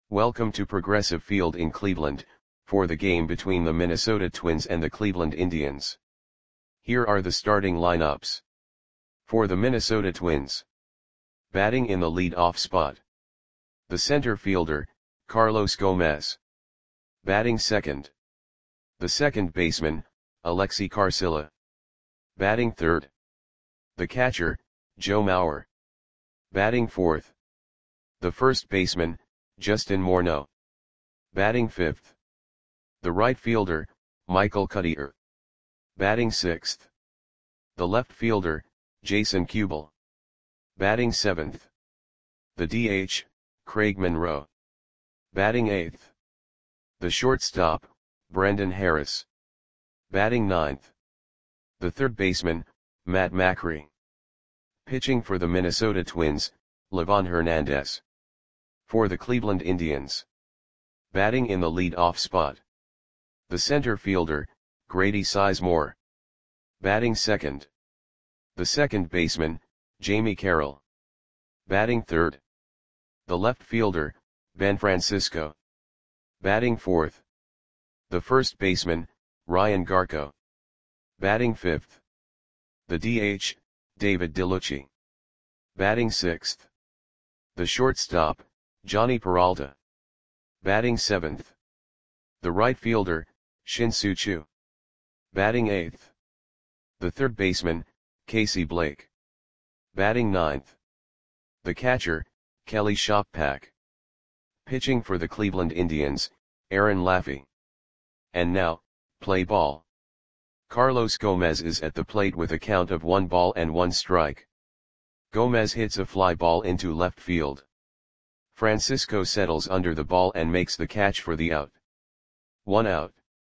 Welcome to Progressive Field in Cleveland, for the game between the Minnesota Twins and the Cleveland Indians. Here are the starting lineups. For the Minnesota Twins. Batting in the lead-off spot. The center fielder, Carlos Gomez. Batting second. The second baseman, Alexi Carcilla. Batting third. The catcher, Joe Mauer. Batting fourth. The first baseman, Justin Morneau. Batting fifth. The right fielder, Michael Cuddyer. Batting sixth. The left fielder, Jason Kubel. Batting seventh. The DH, Craig Monroe. Batting eighth. The shortstop, Brendan Harris. Batting ninth. The third baseman, Matt Macri. Pitching for the Minnesota Twins, Livan Hernandez. For the Cleveland Indians. Batting in the lead-off spot. The center fielder, Grady Sizemore. Batting second. The second baseman, Jamie Carroll. Batting third. The left fielder, Ben Francisco. Batting fourth. The first baseman, Ryan Garko. Batting fifth. The DH, David DeLucci. Batting sixth. The shortstop, Johnny Peralta. Batting seventh. The right fielder, Shin-Soo Choo. Batting eighth. The third baseman, Casey Blake. Batting ninth. The catcher, Kelly Shoppak. Pitching for the Cleveland Indians, Aaron Laffey. And now, play ball. Carlos Gomez is at the plate with a count of 1 ball and 1 strike. Gomez hits a fly ball into left field. Francisco settles under the ball and makes the catch for the out. 1 out.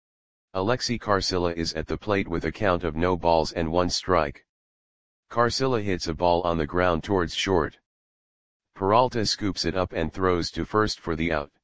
Alexi Carcilla is at the plate with a count of no balls and 1 strike. Carcilla hits a ball on the ground towards short. Peralta scoops it up and throws to first for the out.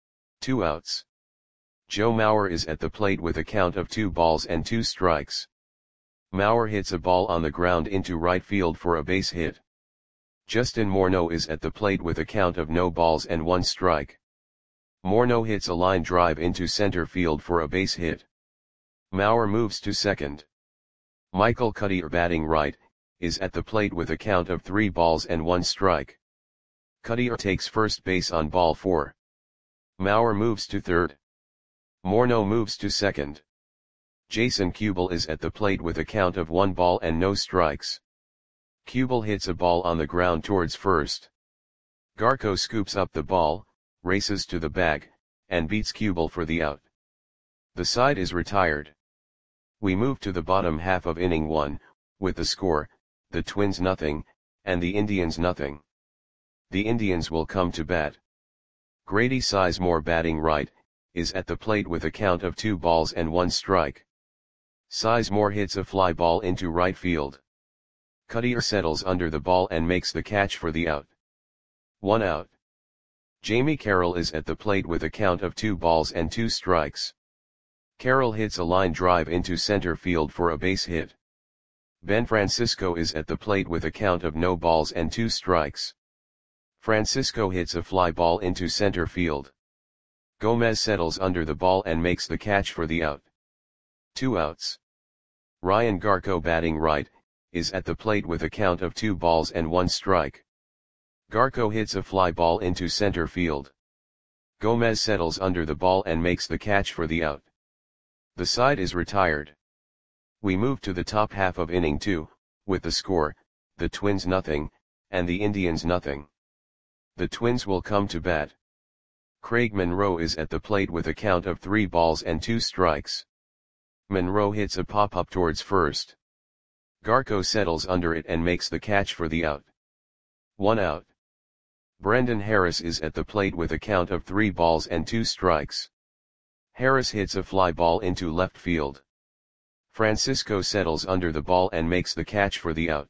2 outs. Joe Mauer is at the plate with a count of 2 balls and 2 strikes. Mauer hits a ball on the ground into right field for a base hit. Justin Morneau is at the plate with a count of no balls and 1 strike. Morneau hits a line drive into center field for a base hit. Mauer moves to second. Michael Cuddyer, batting right, is at the plate with a count of 3 balls and 1 strike. Cuddyer takes first base on ball 4. Mauer moves to third. Morneau moves to second. Jason Kubel is at the plate with a count of 1 ball and no strikes. Kubel hits a ball on the ground towards first. Garko scoops up the ball, races to the bag, and beats Kubel for the out. The side is retired. We move to the bottom half of inning 1, with the score, the Twins 0, and the Indians 0. The Indians will come to bat. Grady Sizemore, batting right, is at the plate with a count of 2 balls and 1 strike. Sizemore hits a fly ball into right field. Cuddyer settles under the ball and makes the catch for the out. 1 out. Jamie Carroll is at the plate with a count of 2 balls and 2 strikes. Carroll hits a line drive into center field for a base hit. Ben Francisco is at the plate with a count of no balls and 2 strikes. Francisco hits a fly ball into center field. Gomez settles under the ball and makes the catch for the out. 2 outs. Ryan Garko, batting right, is at the plate with a count of 2 balls and 1 strike. Garko hits a fly ball into center field. Gomez settles under the ball and makes the catch for the out. The side is retired. We move to the top half of inning 2, with the score, the Twins 0, and the Indians 0. The Twins will come to bat. Craig Monroe is at the plate with a count of 3 balls and 2 strikes. Monroe hits a pop-up towards first. Garko settles under it and makes the catch for the out. 1 out. Brendan Harris is at the plate with a count of 3 balls and 2 strikes. Harris hits a fly ball into left field. Francisco settles under the ball and makes the catch for the out.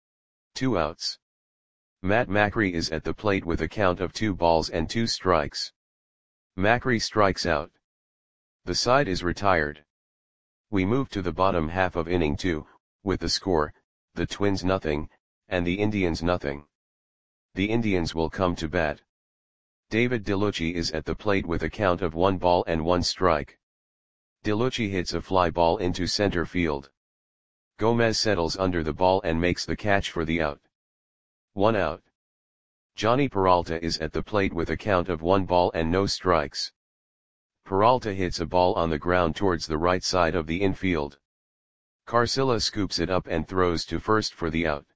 2 outs. Matt Macri is at the plate with a count of 2 balls and 2 strikes. Macri strikes out. The side is retired. We move to the bottom half of inning 2, with the score, the Twins 0, and the Indians 0. The Indians will come to bat. David Dellucci is at the plate with a count of 1 ball and 1 strike. Dellucci hits a fly ball into center field. Gomez settles under the ball and makes the catch for the out. 1 out. Johnny Peralta is at the plate with a count of 1 ball and no strikes. Peralta hits a ball on the ground towards the right side of the infield. Carcilla scoops it up and throws to first for the out.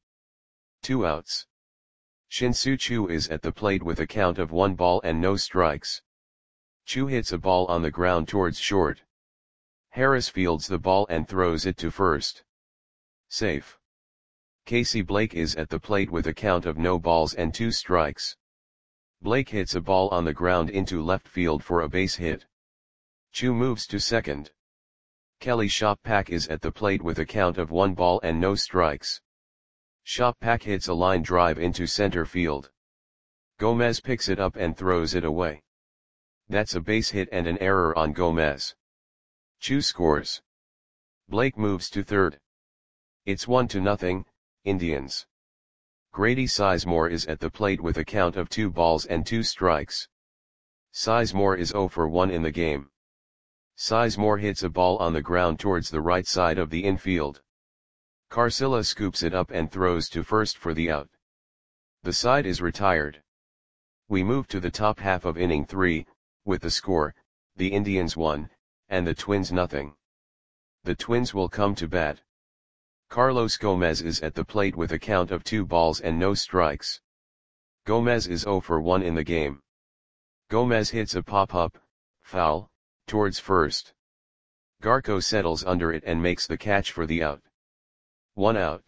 2 outs. Shin-Soo Choo is at the plate with a count of 1 ball and no strikes. Choo hits a ball on the ground towards short. Harris fields the ball and throws it to first. Safe. Casey Blake is at the plate with a count of no balls and 2 strikes. Blake hits a ball on the ground into left field for a base hit. Choo moves to second. Kelly Shoppak is at the plate with a count of 1 ball and no strikes. Shoppak hits a line drive into center field. Gomez picks it up and throws it away. That's a base hit and an error on Gomez. Choo scores. Blake moves to third. It's 1-0, Indians. Grady Sizemore is at the plate with a count of 2 balls and 2 strikes. Sizemore is 0 for 1 in the game. Sizemore hits a ball on the ground towards the right side of the infield. Carcilla scoops it up and throws to first for the out. The side is retired. We move to the top half of inning 3, with the score, the Indians 1, and the Twins 0. The Twins will come to bat. Carlos Gomez is at the plate with a count of 2 balls and no strikes. Gomez is 0 for 1 in the game. Gomez hits a pop-up, foul, towards first. Garco settles under it and makes the catch for the out. 1 out.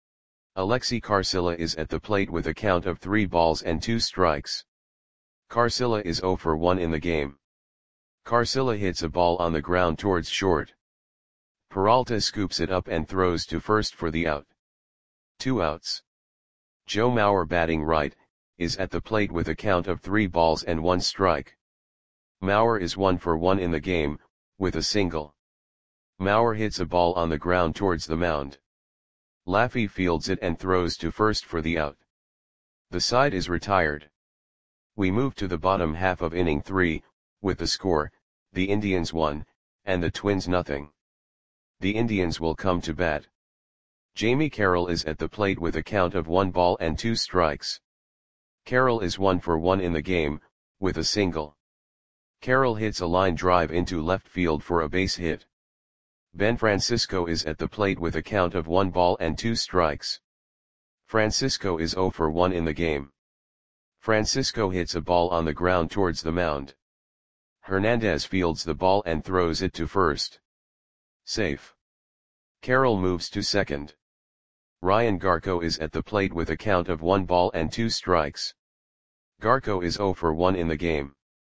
Alexi Carcilla is at the plate with a count of 3 balls and 2 strikes. Carcilla is 0 for 1 in the game. Carcilla hits a ball on the ground towards short. Peralta scoops it up and throws to first for the out. 2 outs. Joe Mauer, batting right, is at the plate with a count of 3 balls and 1 strike. Mauer is 1 for 1 in the game, with a single. Mauer hits a ball on the ground towards the mound. Laffey fields it and throws to first for the out. The side is retired. We move to the bottom half of inning 3, with the score, the Indians 1, and the Twins 0. The Indians will come to bat. Jamie Carroll is at the plate with a count of 1 ball and 2 strikes. Carroll is 1 for 1 in the game, with a single. Carroll hits a line drive into left field for a base hit. Ben Francisco is at the plate with a count of 1 ball and 2 strikes. Francisco is 0 for 1 in the game. Francisco hits a ball on the ground towards the mound. Hernandez fields the ball and throws it to first. Safe. Carroll moves to second. Ryan Garco is at the plate with a count of 1 ball and 2 strikes. Garco is 0 for 1 in the game.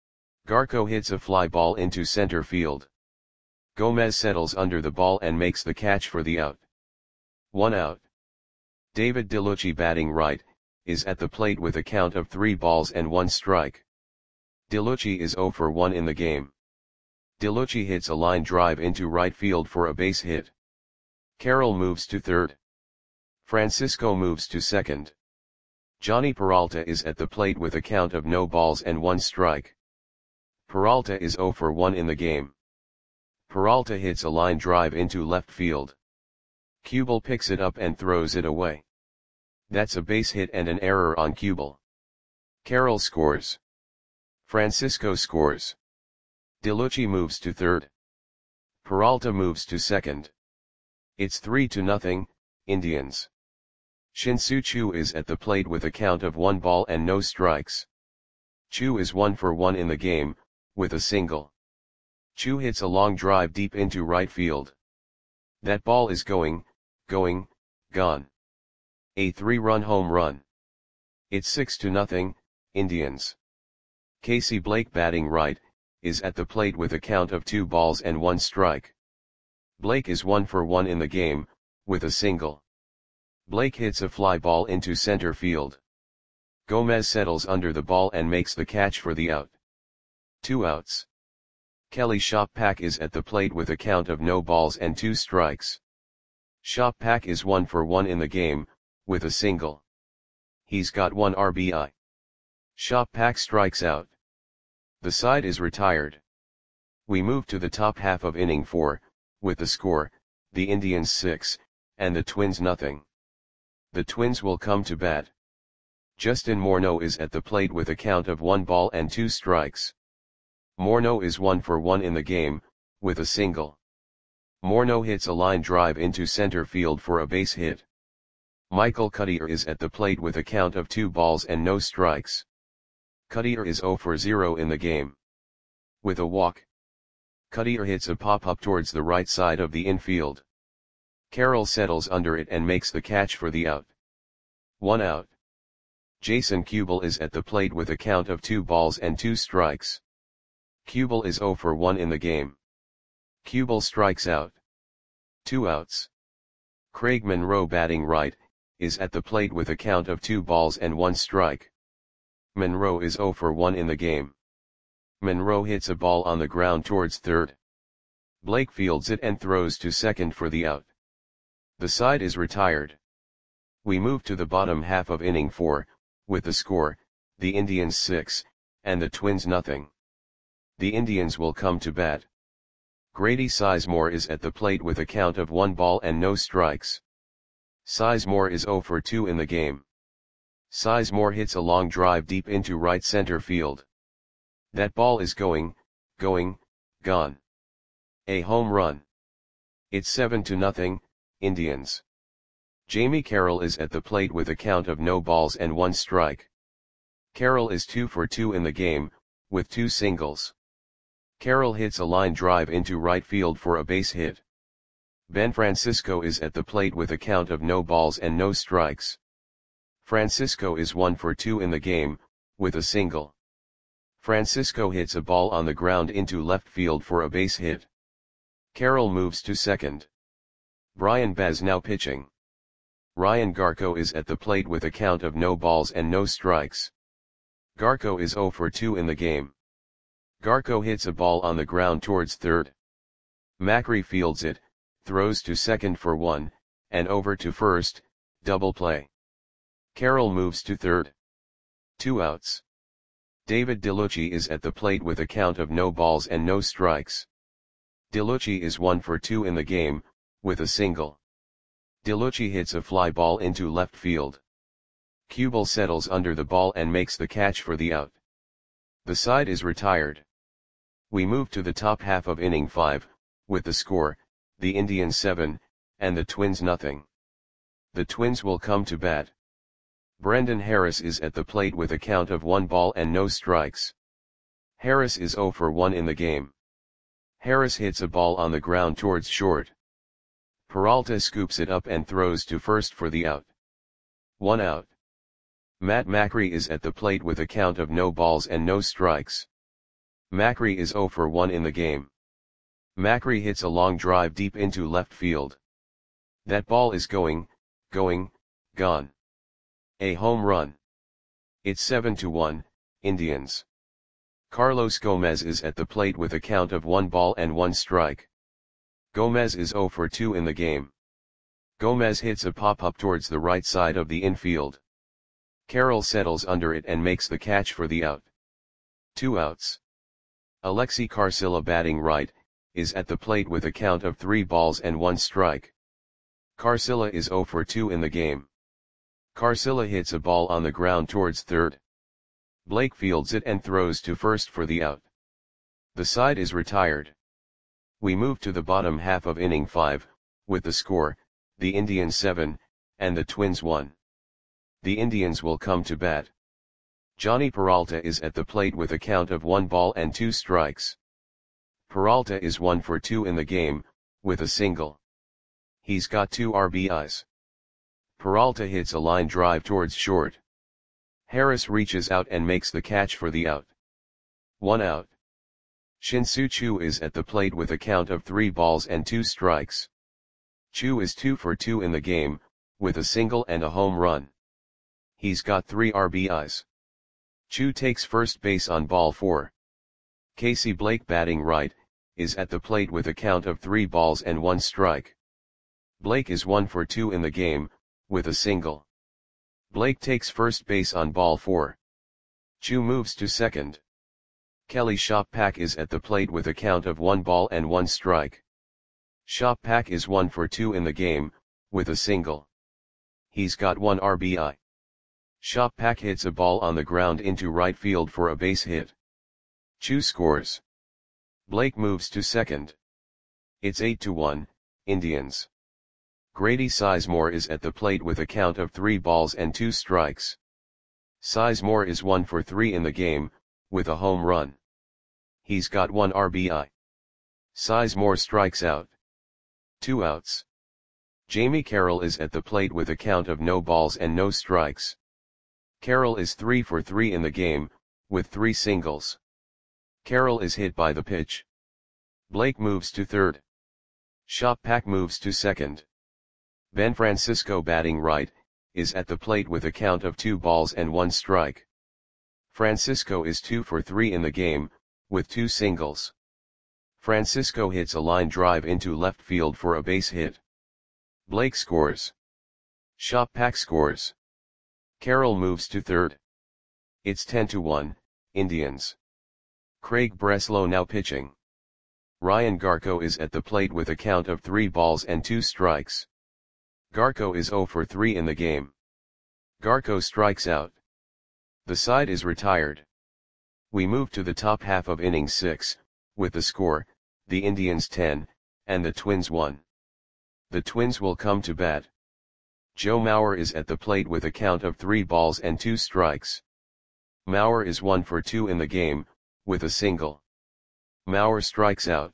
Garco hits a fly ball into center field. Gomez settles under the ball and makes the catch for the out. 1 out. David Dellucci, batting right, is at the plate with a count of 3 balls and 1 strike. Dellucci is 0 for 1 in the game. Dellucci hits a line drive into right field for a base hit. Carroll moves to third. Francisco moves to second. Johnny Peralta is at the plate with a count of no balls and 1 strike. Peralta is 0 for 1 in the game. Peralta hits a line drive into left field. Kubel picks it up and throws it away. That's a base hit and an error on Kubel. Carroll scores. Francisco scores. Dellucci moves to third. Peralta moves to second. It's 3-0, Indians. Shin-Soo Choo is at the plate with a count of 1 ball and no strikes. Choo is 1 for 1 in the game, with a single. Choo hits a long drive deep into right field. That ball is gone. A 3-run home run. It's 6-0, Indians. Casey Blake, batting right, is at the plate with a count of 2 balls and 1 strike. Blake is 1 for 1 in the game, with a single. Blake hits a fly ball into center field. Gomez settles under the ball and makes the catch for the out. 2 outs. Kelly Shoppak is at the plate with a count of no balls and 2 strikes. Shoppak is 1 for 1 in the game, with a single. He's got 1 RBI. Shop-Pak strikes out. The side is retired. We move to the top half of inning 4, with the score, the Indians 6, and the Twins nothing. The Twins will come to bat. Justin Morneau is at the plate with a count of 1 ball and 2 strikes. Morneau is 1 for 1 in the game, with a single. Morneau hits a line drive into center field for a base hit. Michael Cuddyer is at the plate with a count of 2 balls and no strikes. Cuddyer is 0 for 0 in the game. With a walk, Cuddyer hits a pop-up towards the right side of the infield. Carroll settles under it and makes the catch for the out. 1 out. Jason Kubel is at the plate with a count of 2 balls and 2 strikes. Kubel is 0 for 1 in the game. Kubel strikes out. 2 outs. Craig Monroe, batting right, is at the plate with a count of 2 balls and 1 strike. Monroe is 0 for 1 in the game. Monroe hits a ball on the ground towards third. Blake fields it and throws to second for the out. The side is retired. We move to the bottom half of inning 4, with the score, the Indians 6, and the Twins nothing. The Indians will come to bat. Grady Sizemore is at the plate with a count of 1 ball and no strikes. Sizemore is 0 for 2 in the game. Sizemore hits a long drive deep into right center field. That ball is going, gone. A home run. It's 7-0, Indians. Jamie Carroll is at the plate with a count of no balls and 1 strike. Carroll is 2 for 2 in the game, with 2 singles. Carroll hits a line drive into right field for a base hit. Ben Francisco is at the plate with a count of no balls and no strikes. Francisco is 1 for 2 in the game, with a single. Francisco hits a ball on the ground into left field for a base hit. Carroll moves to second. Brian Baz now pitching. Ryan Garco is at the plate with a count of no balls and no strikes. Garco is 0 for 2 in the game. Garco hits a ball on the ground towards third. Macri fields it, throws to second for 1, and over to first, double play. Carroll moves to third. 2 outs. David DeLucci is at the plate with a count of no balls and no strikes. DeLucci is 1 for 2 in the game, with a single. DeLucci hits a fly ball into left field. Kubel settles under the ball and makes the catch for the out. The side is retired. We move to the top half of inning 5, with the score, the Indians 7, and the Twins nothing. The Twins will come to bat. Brendan Harris is at the plate with a count of 1 ball and no strikes. Harris is 0 for 1 in the game. Harris hits a ball on the ground towards short. Peralta scoops it up and throws to first for the out. 1 out. Matt Macri is at the plate with a count of no balls and no strikes. Macri is 0 for 1 in the game. Macri hits a long drive deep into left field. That ball is going, gone. A home run. It's 7-1, Indians. Carlos Gomez is at the plate with a count of 1 ball and 1 strike. Gomez is 0 for 2 in the game. Gomez hits a pop-up towards the right side of the infield. Carroll settles under it and makes the catch for the out. 2 outs. Alexi Carcilla, batting right, is at the plate with a count of 3 balls and 1 strike. Carcilla is 0 for 2 in the game. Carcilla hits a ball on the ground towards third. Blake fields it and throws to first for the out. The side is retired. We move to the bottom half of inning 5, with the score, the Indians 7, and the Twins 1. The Indians will come to bat. Johnny Peralta is at the plate with a count of 1 ball and 2 strikes. Peralta is 1 for 2 in the game, with a single. He's got 2 RBIs. Peralta hits a line drive towards short. Harris reaches out and makes the catch for the out. 1 out. Shin-Soo Choo is at the plate with a count of 3 balls and 2 strikes. Choo is 2 for 2 in the game, with a single and a home run. He's got 3 RBIs. Choo takes first base on ball 4. Casey Blake, batting right, is at the plate with a count of 3 balls and 1 strike. Blake is 1 for 2 in the game, with a single. Blake takes first base on ball 4. Chu moves to second. Kelly Shoppak is at the plate with a count of 1 ball and 1 strike. Shoppak is 1 for 2 in the game, with a single. He's got 1 RBI. Shoppak hits a ball on the ground into right field for a base hit. Chu scores. Blake moves to second. It's 8-1, Indians. Grady Sizemore is at the plate with a count of 3 balls and 2 strikes. Sizemore is 1 for 3 in the game, with a home run. He's got 1 RBI. Sizemore strikes out. 2 outs. Jamie Carroll is at the plate with a count of no balls and no strikes. Carroll is 3 for 3 in the game, with 3 singles. Carroll is hit by the pitch. Blake moves to third. Shoppak moves to second. Ben Francisco, batting right, is at the plate with a count of 2 balls and 1 strike. Francisco is 2 for 3 in the game, with 2 singles. Francisco hits a line drive into left field for a base hit. Blake scores. Shoppak scores. Carroll moves to third. It's 10-1, Indians. Craig Breslow now pitching. Ryan Garko is at the plate with a count of 3 balls and 2 strikes. Garko is 0 for 3 in the game. Garko strikes out. The side is retired. We move to the top half of inning 6, with the score, the Indians 10, and the Twins 1. The Twins will come to bat. Joe Mauer is at the plate with a count of 3 balls and 2 strikes. Mauer is 1 for 2 in the game, with a single. Mauer strikes out.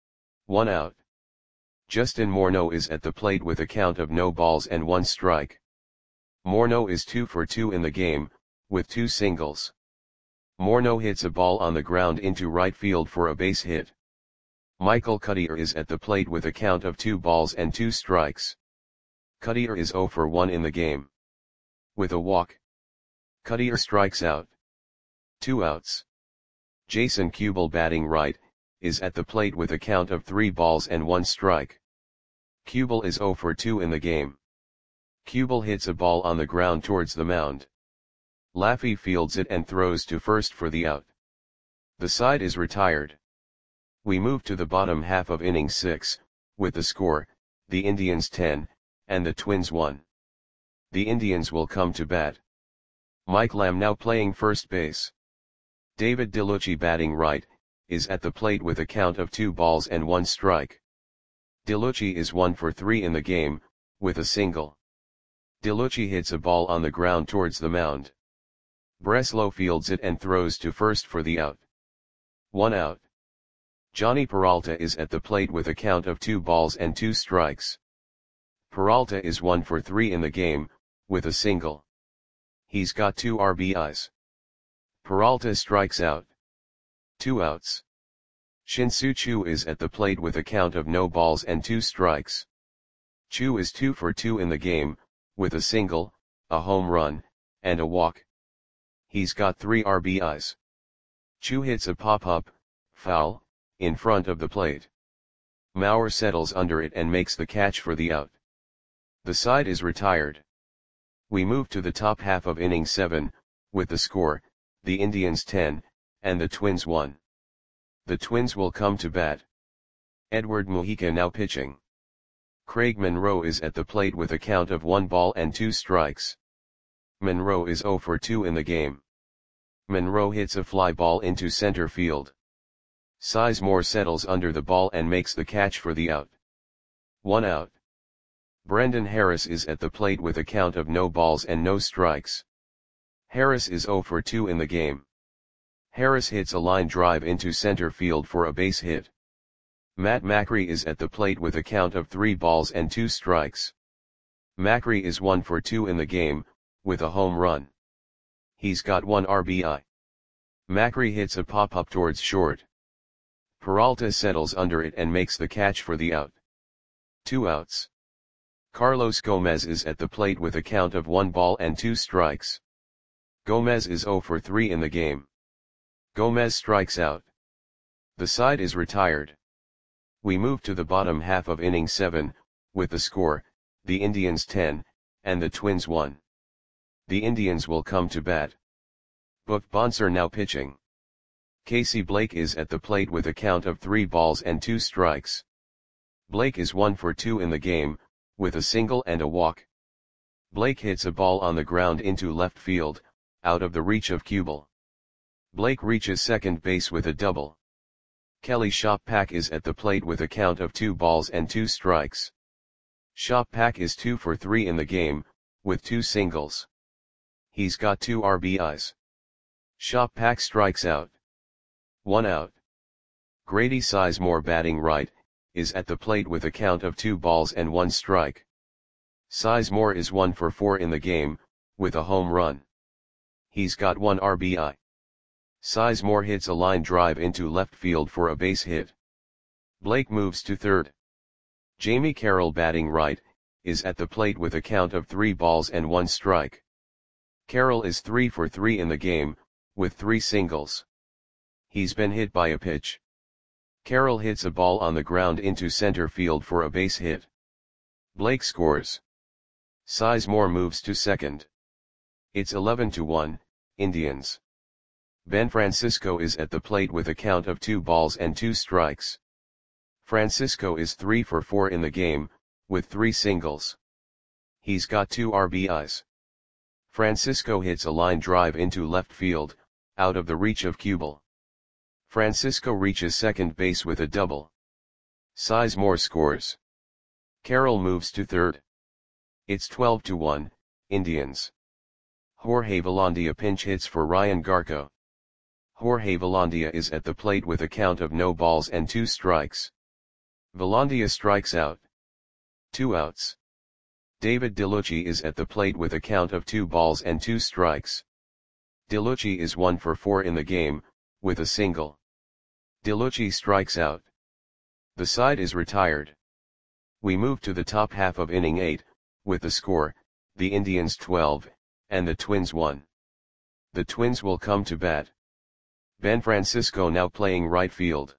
1 out. Justin Morneau is at the plate with a count of no balls and 1 strike. Morneau is 2 for 2 in the game, with 2 singles. Morneau hits a ball on the ground into right field for a base hit. Michael Cuddyer is at the plate with a count of 2 balls and 2 strikes. Cuddyer is 0 for 1 in the game. With a walk. Cuddyer strikes out. 2 outs. Jason Kubel, batting right, is at the plate with a count of 3 balls and 1 strike. Kubel is 0 for 2 in the game. Kubel hits a ball on the ground towards the mound. Laffey fields it and throws to first for the out. The side is retired. We move to the bottom half of inning 6, with the score, the Indians 10, and the Twins 1. The Indians will come to bat. Mike Lamb now playing first base. David DeLucci, batting right, is at the plate with a count of 2 balls and 1 strike. DeLucci is 1 for 3 in the game, with a single. DeLucci hits a ball on the ground towards the mound. Breslow fields it and throws to first for the out. 1 out. Johnny Peralta is at the plate with a count of 2 balls and 2 strikes. Peralta is 1 for 3 in the game, with a single. He's got 2 RBIs. Peralta strikes out. 2 outs. Shin-Soo Choo is at the plate with a count of no balls and 2 strikes. Choo is 2 for 2 in the game, with a single, a home run, and a walk. He's got 3 RBIs. Choo hits a pop-up, foul, in front of the plate. Mauer settles under it and makes the catch for the out. The side is retired. We move to the top half of inning 7, with the score, the Indians 10, and the Twins 1. The Twins will come to bat. Edward Mujica now pitching. Craig Monroe is at the plate with a count of 1 ball and 2 strikes. Monroe is 0 for 2 in the game. Monroe hits a fly ball into center field. Sizemore settles under the ball and makes the catch for the out. 1 out. Brendan Harris is at the plate with a count of no balls and no strikes. Harris is 0 for 2 in the game. Harris hits a line drive into center field for a base hit. Matt Macri is at the plate with a count of 3 balls and 2 strikes. Macri is 1 for 2 in the game, with a home run. He's got 1 RBI. Macri hits a pop-up towards short. Peralta settles under it and makes the catch for the out. 2 outs. Carlos Gomez is at the plate with a count of 1 ball and 2 strikes. Gomez is 0 for 3 in the game. Gomez strikes out. The side is retired. We move to the bottom half of inning 7, with the score, the Indians 10, and the Twins 1. The Indians will come to bat. Buck Bonser now pitching. Casey Blake is at the plate with a count of 3 balls and 2 strikes. Blake is 1 for 2 in the game, with a single and a walk. Blake hits a ball on the ground into left field, out of the reach of Kubel. Blake reaches second base with a double. Kelly Shoppack is at the plate with a count of 2 balls and 2 strikes. Shoppack is 2 for 3 in the game, with 2 singles. He's got 2 RBIs. Shoppack strikes out. 1 out. Grady Sizemore batting right, is at the plate with a count of 2 balls and 1 strike. Sizemore is 1 for 4 in the game, with a home run. He's got 1 RBI. Sizemore hits a line drive into left field for a base hit. Blake moves to third. Jamie Carroll batting right, is at the plate with a count of 3 balls and 1 strike. Carroll is 3 for 3 in the game, with 3 singles. He's been hit by a pitch. Carroll hits a ball on the ground into center field for a base hit. Blake scores. Sizemore moves to second. It's 11-1, Indians. Ben Francisco is at the plate with a count of 2 balls and 2 strikes. Francisco is 3 for 4 in the game, with 3 singles. He's got 2 RBIs. Francisco hits a line drive into left field, out of the reach of Kubel. Francisco reaches second base with a double. Sizemore scores. Carroll moves to third. It's 12-1, Indians. Jorge Velandia pinch hits for Ryan Garco. Jorge Velandia is at the plate with a count of no balls and 2 strikes. Velandia strikes out. 2 outs. David DeLucci is at the plate with a count of 2 balls and 2 strikes. DeLucci is 1 for 4 in the game, with a single. DeLucci strikes out. The side is retired. We move to the top half of inning 8, with the score, the Indians 12, and the Twins 1. The Twins will come to bat. Ben Francisco now playing right field.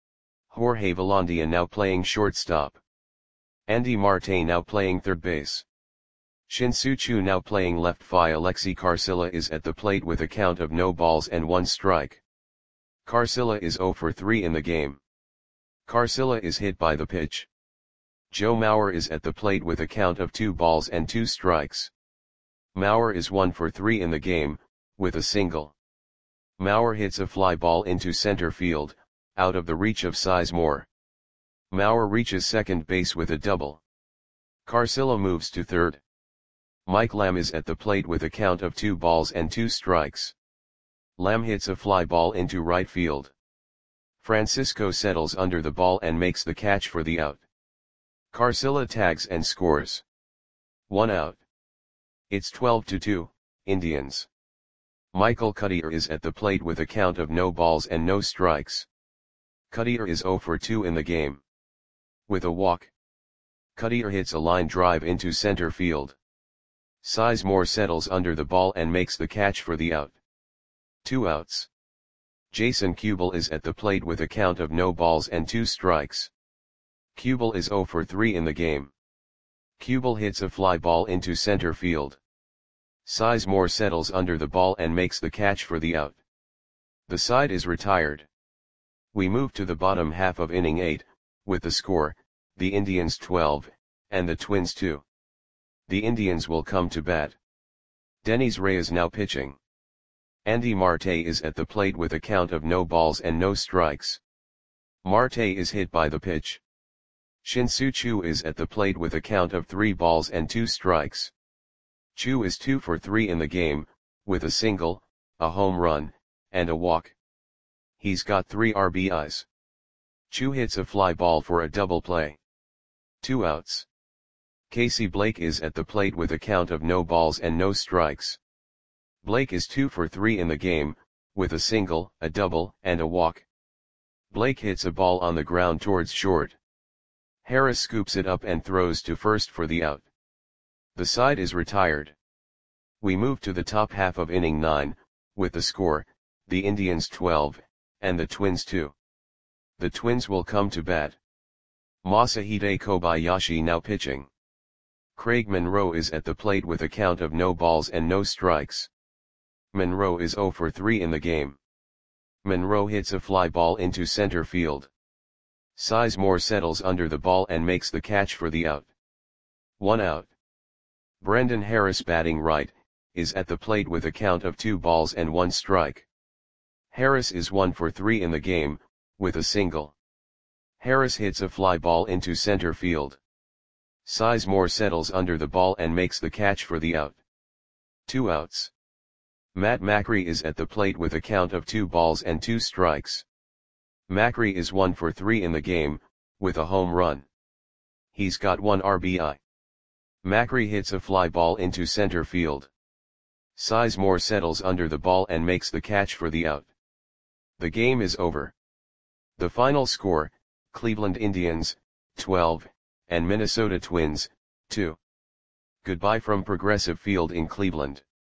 Jorge Velandia now playing shortstop. Andy Marte now playing third base. Shin-Soo Choo now playing left field. Alexi Carcilla is at the plate with a count of no balls and 1 strike. Carcilla is 0 for 3 in the game. Carcilla is hit by the pitch. Joe Mauer is at the plate with a count of 2 balls and 2 strikes. Mauer is 1 for 3 in the game, with a single. Mauer hits a fly ball into center field, out of the reach of Sizemore. Mauer reaches second base with a double. Carcilla moves to third. Mike Lamb is at the plate with a count of 2 balls and 2 strikes. Lamb hits a fly ball into right field. Francisco settles under the ball and makes the catch for the out. Carcilla tags and scores. 1 out. It's 12-2, Indians. Michael Cuddyer is at the plate with a count of no balls and no strikes. Cuddyer is 0 for 2 in the game. With a walk. Cuddyer hits a line drive into center field. Sizemore settles under the ball and makes the catch for the out. 2 outs. Jason Kubel is at the plate with a count of no balls and 2 strikes. Kubel is 0 for 3 in the game. Kubel hits a fly ball into center field. Sizemore settles under the ball and makes the catch for the out. The side is retired. We move to the bottom half of inning 8, with the score, the Indians 12, and the Twins 2. The Indians will come to bat. Denys Reyes now pitching. Andy Marte is at the plate with a count of no balls and no strikes. Marte is hit by the pitch. Shin-Soo Choo is at the plate with a count of 3 balls and 2 strikes. Choo is 2 for 3 in the game, with a single, a home run, and a walk. He's got 3 RBIs. Choo hits a fly ball for a double play. 2 outs. Casey Blake is at the plate with a count of no balls and no strikes. Blake is 2 for 3 in the game, with a single, a double, and a walk. Blake hits a ball on the ground towards short. Harris scoops it up and throws to first for the out. The side is retired. We move to the top half of inning 9, with the score, the Indians 12, and the Twins 2. The Twins will come to bat. Masahide Kobayashi now pitching. Craig Monroe is at the plate with a count of no balls and no strikes. Monroe is 0 for 3 in the game. Monroe hits a fly ball into center field. Sizemore settles under the ball and makes the catch for the out. 1 out. Brendan Harris, batting right, is at the plate with a count of 2 balls and 1 strike. Harris is 1 for 3 in the game, with a single. Harris hits a fly ball into center field. Sizemore settles under the ball and makes the catch for the out. 2 outs. Matt Macri is at the plate with a count of 2 balls and 2 strikes. Macri is 1 for 3 in the game, with a home run. He's got 1 RBI. Macri hits a fly ball into center field. Sizemore settles under the ball and makes the catch for the out. The game is over. The final score, Cleveland Indians, 12, and Minnesota Twins, 2. Goodbye from Progressive Field in Cleveland.